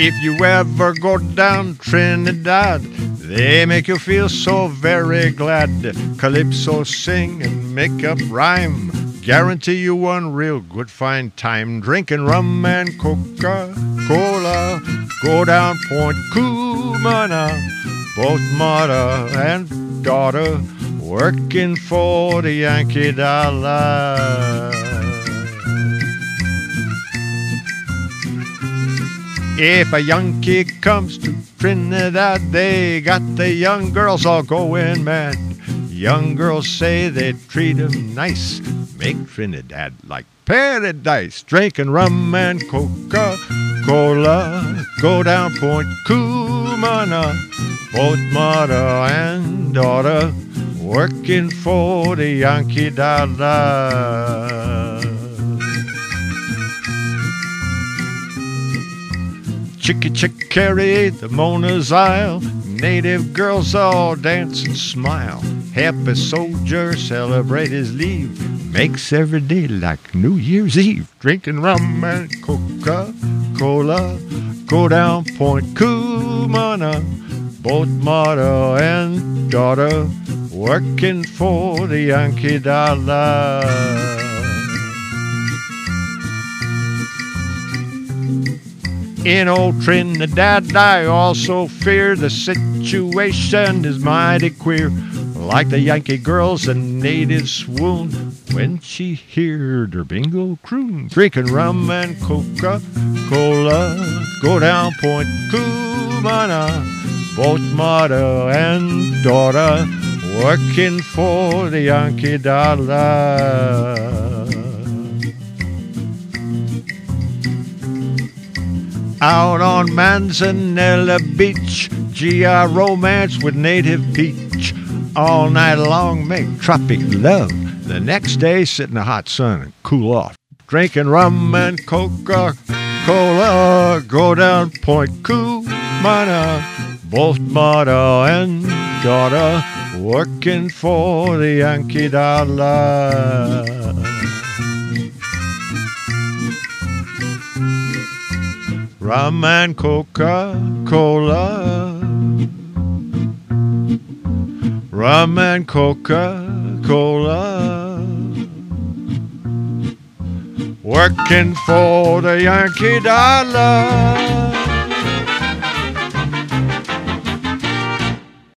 If you ever go down Trinidad, they make you feel so very glad. Calypso sing and make up rhyme, guarantee you one real good fine time. Drinking rum and Coca-Cola, go down Point Cumana, both mother and daughter working for the Yankee dollar. If a Yankee comes to Trinidad, they got the young girls all going mad. Young girls say they treat 'em nice, make Trinidad like paradise. Drinking rum and Coca-Cola, go down Point Cumana, both mother and daughter working for the Yankee dollar. Chickadee, the Mona's Isle, native girls all dance and smile. Happy soldier celebrate his leave, makes every day like New Year's Eve. Drinking rum and Coca-Cola, go down Point Cumana, both mother and daughter working for the Yankee dollar. In old Trinidad, I also fear the situation is mighty queer. Like the Yankee girls, the natives swoon when she heard her bingo croon. Drinking rum and Coca-Cola, go down Point Cumana, both mother and daughter working for the Yankee dollar. Out on Manzanilla Beach, GI romance with native peach. All night long make tropic love. The next day sit in the hot sun and cool off. Drinking rum and Coca-Cola, go down Point Cumana, both mother and daughter working for the Yankee dollar. Rum and Coca-Cola, rum and Coca-Cola, working for the Yankee dollar.